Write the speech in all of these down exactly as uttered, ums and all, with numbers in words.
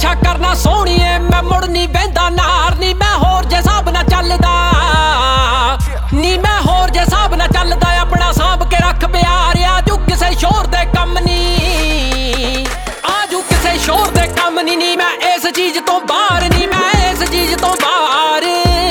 नशा करना सोहणीए मैं मुड़ नी बहिंदा नार नी मैं होर जे हिसाब ना चलदा नी मैं होर जे हिसाब ना चलदा अपना सांभ के रख प्यार आजू किसे शोर दे कम नी आजू किसे शोर दे कम नी नी मैं इस चीज तो बाहर नी मैं इस चीज तो बाहर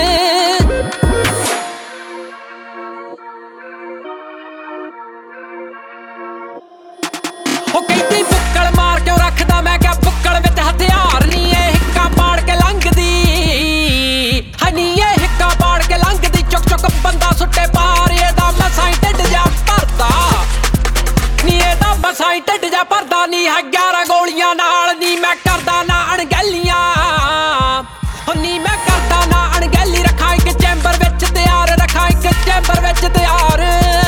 ओ कहती बुक्कल मार क्यों रखदा मैं क्या बुक्कल विच हथियार नी ए हिक्का पाड़ के लंघदी हनी ए हिक्का पाड़ के लंघदी चुक चुक बंदा सुट्टे पार एदा मसाई ढिड जा भरदा नी एदा मसाई ढिड जा भरदा नी है ग्यारह गोलियां नाल नी मैं करदा ना अणगैलियां नी मैं करदा ना अणगैली रखा एक चैंबर विच तैयार रखा एक चैंबर विच तैयार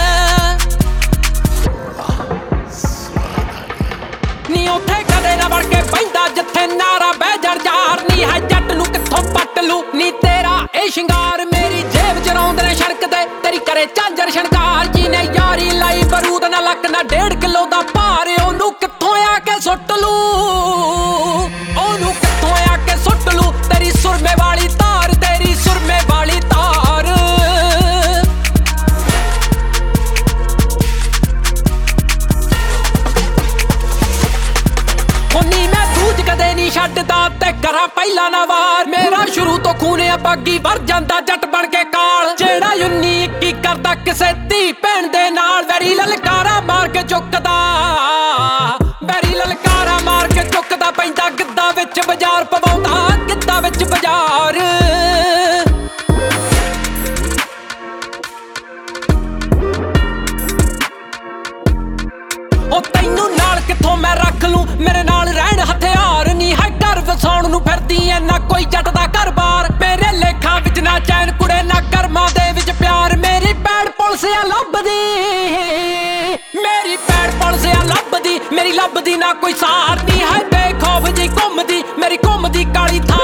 नी उत्थे कदे ना वड़ के पैंदा जिथे नारा बह जड़ जार नी है जट नू कित्थों पट लू नी तेरा ए शिंगार मेरी जेब च रौंदे ने सड़क ते तेरी करे झांजर शणकार जी ने यारी लाई बरूद ना लक ना डेढ़ किलो दा भार ओनू कित्थों आके सुट लू ओनू कित्थों आके सुट लू तेरी सुरमे वाली तार तेरी सुरमे वाली तार नी मैं दूज कदे नहीं छड्डदा ते करा पहला ना वार मेरा शुरू तो खून बागी भर जांदा जट बन के काल जेड़ा यूनी इक्की करदा किसे धी भैन दे नाल वैरी ललकारा मार के चुकदा वैरी ललकारा मार के चुकदा पैंदा गिद्दा विच बाजार पवाउंदा गिद्दा विच बाजार ओ तैनू नाल कित्थों मैं रख लूं मेरे नाल रहण हथियार नी है घर वसाउण नूं फिरदी ऐ ना कोई जट दा घर बार मेरे लेखा विच ना चैन कुड़े ना कर्मां दे विच प्यार मेरी पैड़ पुलसिया लभदी मेरी पैड़ पुलसिया लभदी मेरी लभदी ना कोई सार नी है बेखौफ जी घुमदी मेरी घुमदी काली थार